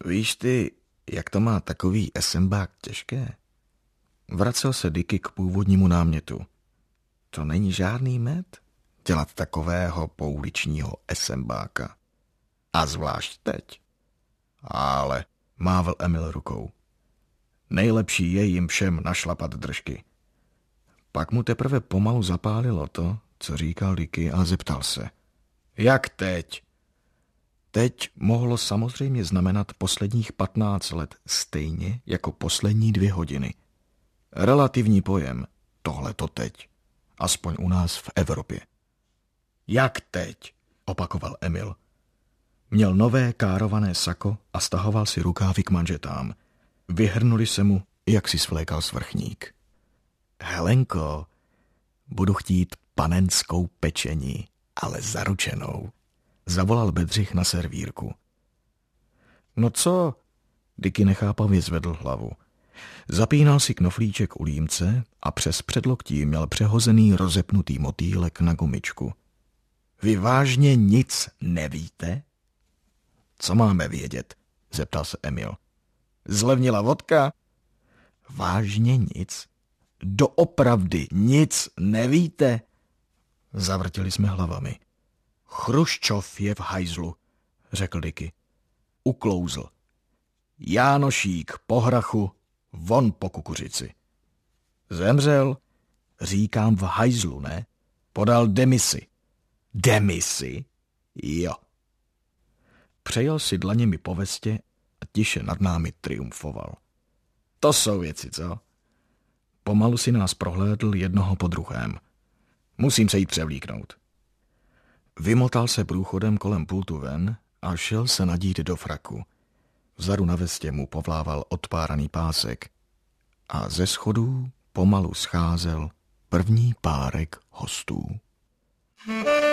Víš ty, jak to má takový esembák těžké? Vracel se Dicky k původnímu námětu. To není žádný med, dělat takového pouličního esembáka. A zvlášť teď. Ale, mávl Emil rukou. Nejlepší je jim všem našlapat držky. Pak mu teprve pomalu zapálilo to, co říkal Dicky, a zeptal se. Jak teď? Teď mohlo samozřejmě znamenat posledních 15 let, stejně jako poslední 2 hodiny. Relativní pojem, tohleto teď. Aspoň u nás v Evropě. Jak teď? Opakoval Emil. Měl nové kárované sako a stahoval si rukávy k manžetám. Vyhrnuli se mu, jak si svlékal svrchník. Helenko, budu chtít panenskou pečení, ale zaručenou, zavolal Bedřich na servírku. No co? Dicky nechápavě zvedl hlavu. Zapínal si knoflíček u límce a přes předloktí měl přehozený rozepnutý motýlek na gumičku. Vy vážně nic nevíte? Co máme vědět? Zeptal se Emil. Zlevnila vodka? Vážně nic? Doopravdy nic nevíte? Zavrtili jsme hlavami. Chruščov je v hajzlu, řekl Dicky. Uklouzl. Jánošík po hrachu, von po kukuřici. Zemřel? Říkám v hajzlu, ne? Podal demisi. Demisi? Jo. Přejel si dlaněmi po vestě a tiše nad námi triumfoval. To jsou věci, co? Pomalu si nás prohlédl jednoho po druhém. Musím se jít převlíknout. Vymotal se průchodem kolem pultu ven a šel se nadít do fraku. Vzadu na vestě mu povlával odpáraný pásek a ze schodů pomalu scházel první párek hostů.